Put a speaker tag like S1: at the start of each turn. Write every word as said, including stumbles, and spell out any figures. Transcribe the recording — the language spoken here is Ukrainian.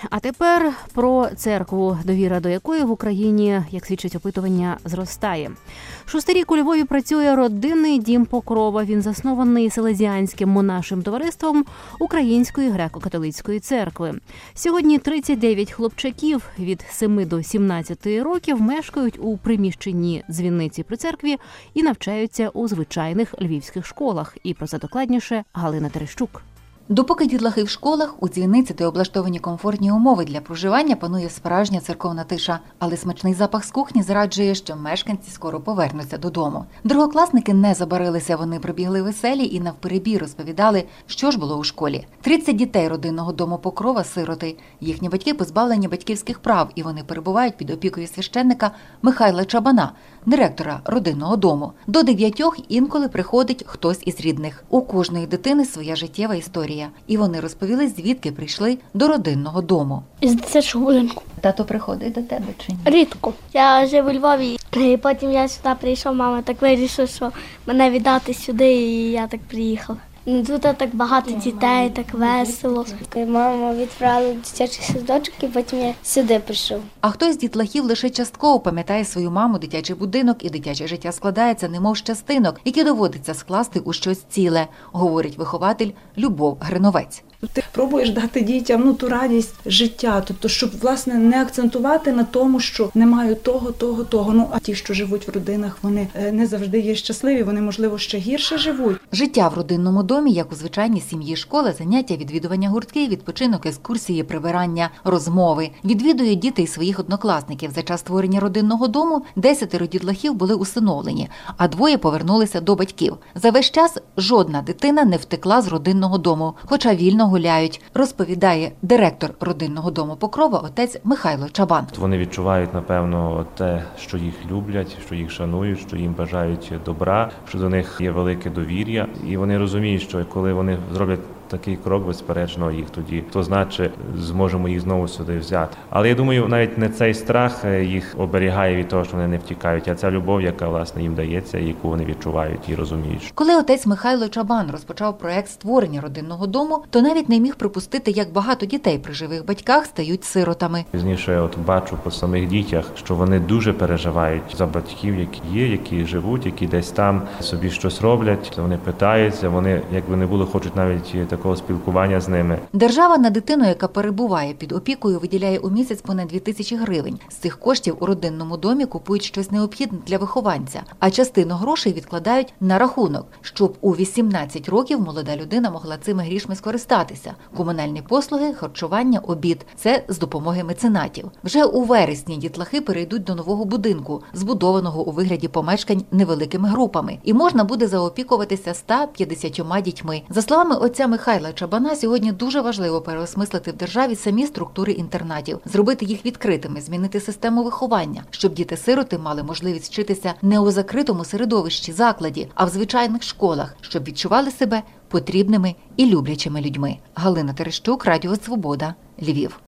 S1: А тепер про церкву, довіра до якої в Україні, як свідчить опитування, зростає. Шостий рік у Львові працює родинний дім Покрова. Він заснований Селезіанським монашим товариством Української греко-католицької церкви. Сьогодні тридцять дев'ять хлопчаків від семи до сімнадцяти років мешкають у приміщенні дзвіниці при церкві і навчаються у звичайних львівських школах. І про це докладніше Галина Терещук.
S2: Допоки дітлахи в школах, у дзвіниці, де облаштовані комфортні умови для проживання, панує справжня церковна тиша. Але смачний запах з кухні зраджує, що мешканці скоро повернуться додому. Другокласники не забарилися, вони прибігли веселі і навперебій розповідали, що ж було у школі. тридцять дітей родинного дому Покрова – сироти. Їхні батьки позбавлені батьківських прав, і вони перебувають під опікою священника Михайла Чабана, директора родинного дому. До дев'ятьох інколи приходить хтось із рідних. У кожної дитини своя життєва історія. І вони розповіли, звідки прийшли до родинного дому.
S3: З дитячого будинку.
S2: Тато приходить до тебе чи ні?
S3: Рідко. Я живу у Львові, і потім я сюди прийшов, мама так вирішила, що мене віддати сюди, і я так приїхала. Тут так багато дітей, так весело. Мама відправила дитячий садочок, і потім я сюди прийшов.
S2: А хтось з дітлахів лише частково пам'ятає свою маму, дитячий будинок, і дитяче життя складається немов з частинок, які доводиться скласти у щось ціле, говорить вихователь Любов Гриновець.
S4: Ти пробуєш дати дітям ну, ту радість життя, тобто, щоб, власне, не акцентувати на тому, що не маю того, того, того. Ну, а ті, що живуть в родинах, вони не завжди є щасливі, вони, можливо, ще гірше живуть.
S2: Життя в родинному домі, як у звичайній сім'ї, школа, заняття, відвідування гуртків, відпочинок, екскурсії, прибирання, розмови. Відвідують діти і своїх однокласників. За час створення родинного дому десятеро дітлахів були усиновлені, а двоє повернулися до батьків. За весь час жодна дитина не втекла з родинного дому, хоча вільно гуляють, розповідає директор родинного дому Покрова отець Михайло Чабан.
S5: Вони відчувають, напевно, те, що їх люблять, що їх шанують, що їм бажають добра, що до них є велике довір'я. І вони розуміють, що коли вони зроблять такий крок, безперечно, їх тоді, то значить, зможемо їх знову сюди взяти. Але я думаю, навіть не цей страх їх оберігає від того, що вони не втікають, а ця любов, яка, власне, їм дається, яку вони відчувають і розуміють.
S2: Коли отець Михайло Чабан розпочав проект створення родинного дому, то навіть не міг припустити, як багато дітей при живих батьках стають сиротами.
S5: Пізніше от бачу по самих дітях, що вони дуже переживають за батьків, які є, які живуть, які десь там собі щось роблять, вони питаються, вони, якби не було, хочуть навіть такого спілкування з ними.
S2: Держава на дитину, яка перебуває під опікою, виділяє у місяць понад дві тисячі гривень. З цих коштів у родинному домі купують щось необхідне для вихованця, а частину грошей відкладають на рахунок, щоб у вісімнадцять років молода людина могла цими грішми скористатися. Комунальні послуги, харчування, обід – це з допомоги меценатів. Вже у вересні дітлахи перейдуть до нового будинку, збудованого у вигляді помешкань невеликими групами. І можна буде заопікуватися ста п'ятдесятьма дітьми. За словами отця Михайла Чабана, сьогодні дуже важливо переосмислити в державі самі структури інтернатів, зробити їх відкритими, змінити систему виховання, щоб діти-сироти мали можливість вчитися не у закритому середовищі, закладі, а в звичайних школах, щоб відчували себе потрібними і люблячими людьми. Галина Терещук, Радіо Свобода, Львів.